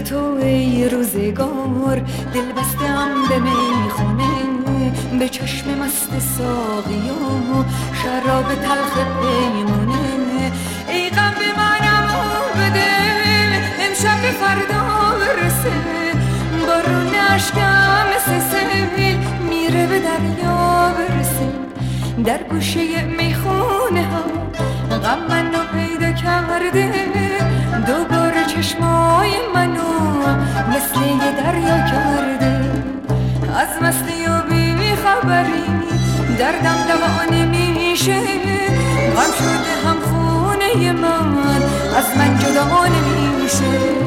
تو ای روزگار، دل بستم به میخونه، به چشم مست ساقی و شراب تلخ پیمونه. ای غم به منم بده، امشب به فردا برسه، بارون اشکم مثل سیل میره به دریا برسه. در گوشه میخونه ها غم منو پیدا کرده، دوباره چشمای منو مثل یه دریا کرده. از مستی و بی خبری دردم دوا نمیشه، غم شده هم خونه من از من جدا نمیشه.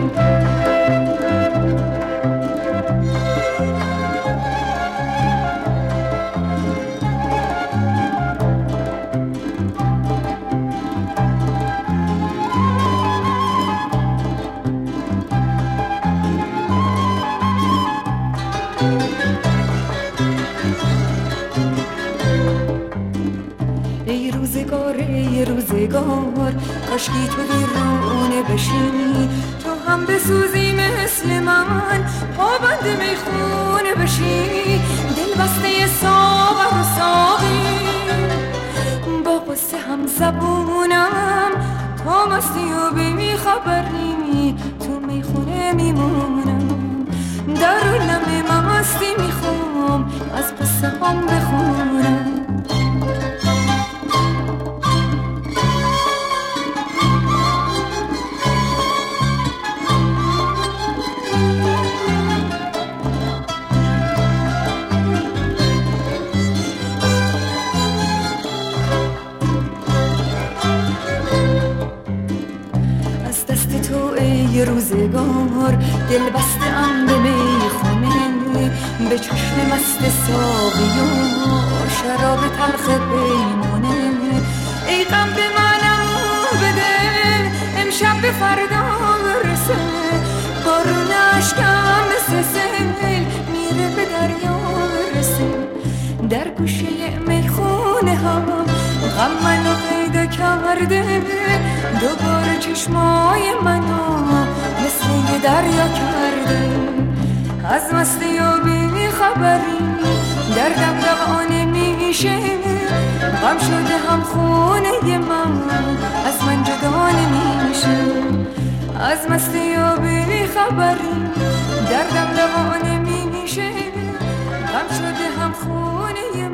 ای روزگار، کاشکی تو دیرونه بشی، تو هم بسوزی مثل من، پابند میخونه بشی. دل بسته ساغر و ساقی، با قصه هم زبونم، تا مستی و بی خبری تو میخونه میمونم. در لمه مستی میخوام از قصه هم بخونم. ای روزگار، دل بسته ام به میخونه، به چشم مست ساقی و شراب تلخ پیمونه. ای غم به منم بده، امشب به فردا برسه، بارون اشکم مثل سیل میره به دریا برسه. در گوشه میخونه ها غم منو پیدا کرده، دوباره چشمای منو مثل یه دریا کرده. از مستی و بی خبری دردم دوا نمیشه، غم شده هم خونه من از من جدا نمیشه. از مستی و بی خبری دردم دوا نمیشه، غم شده هم خونه